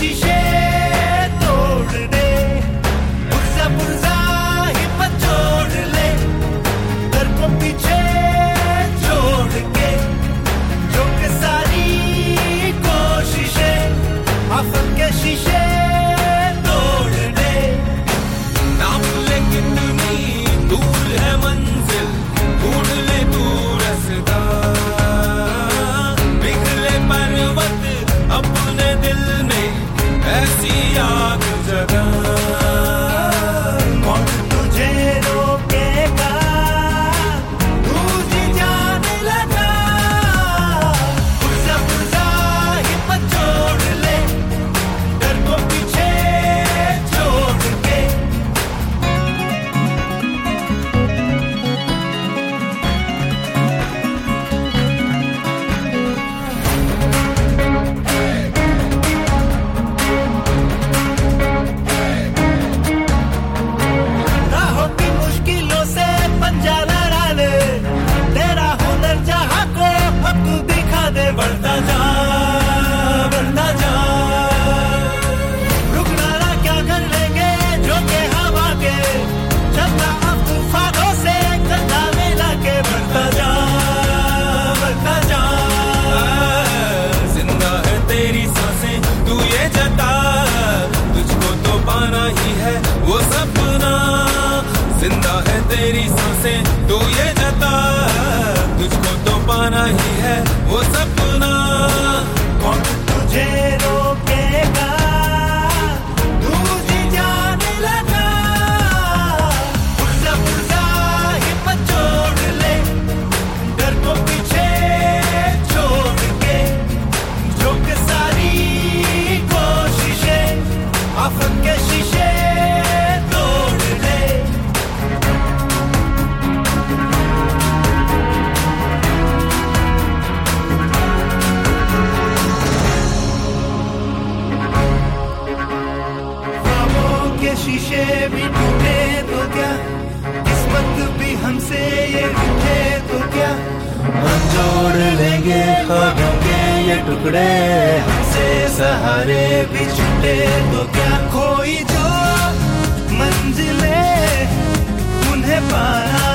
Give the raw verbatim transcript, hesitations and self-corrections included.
शीशे तोड़ दे, पुर्जा पुर्जा हिम्मत जोड़ ले, घर को पीछे छोड़ के जो के सारी कोशिशें आफत के शीशे तोड़ दे। नाम लेकिन नहीं दूर है मंजिल, ढूंढ ले तू रास्ता, पिघले पर्वत अपने दिल में ऐसी आग जगा। कौन तुझे रोकेगा, तू जी जाने लगा, पुर्जा पुर्जा हिम्मत जोड़ ले, डर को पीछे छोड़ के। राहों की मुश्किलों से पंजा लड़ा ले, तेरा हुनर जहाँ को अब तू दिखा दे, बढ़ता जा बढ़ता जा, रुकना ना क्या कर लेंगे जो के हवा के, चलना अब तूफानों से कंधा मिला के, बढ़ता जा बढ़ता जा। जिंदा है तेरी सांसें तू ये जता, तुझको तो पाना ही है वो सपना। जिंदा है तेरी सांसें तू ये जता, तुझको तो पाना ही है वो सपना। कौन तुझे रोकेगा, तू जी जाने लगा, पुर्जा पुर्जा हिम्मत जोड़ ले, डर को पीछे छोड़ के जो के सारी कोशिशें आफत के शीशे तोड़ ले। ख्वाबों के शीशे भी टूटे तो क्या, किस्मत भी हमसे ये रूठे तो क्या, हम जोड़ लेंगे ख्वाबों के ये टुकड़े, हमसे सहारे भी छूटे तो क्या। खोई जो मंजिलें उन्हें पाना